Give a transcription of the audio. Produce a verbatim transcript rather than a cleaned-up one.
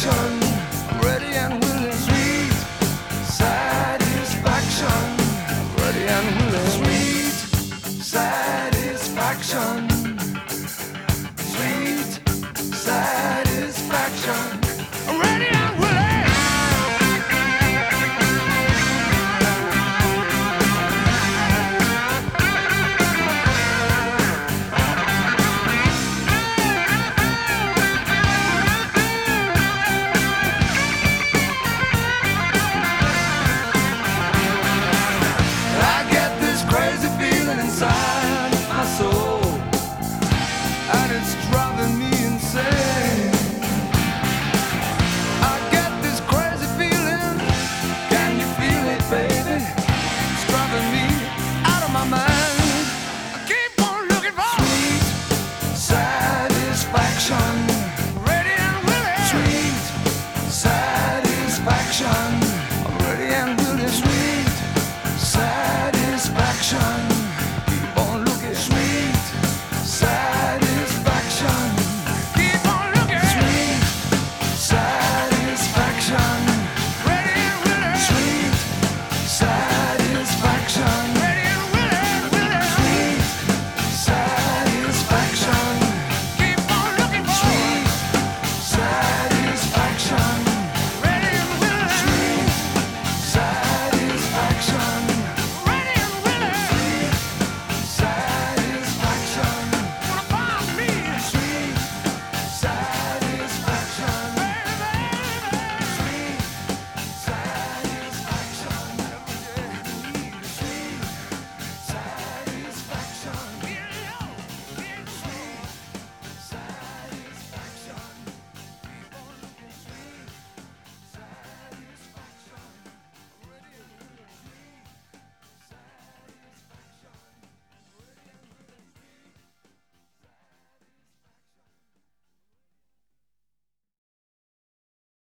satisfaction. I'm ready and willing. Sweet satisfaction. Ready and willing. Sweet satisfaction. Sweet satisfaction. I'm ready and willing. I get this crazy feeling inside my soul, and it's driving me insane. I get this crazy feeling, can you feel it, baby? It's driving me out of my mind. I keep on looking for sweet satisfaction. Ready and willing. Sweet satisfaction.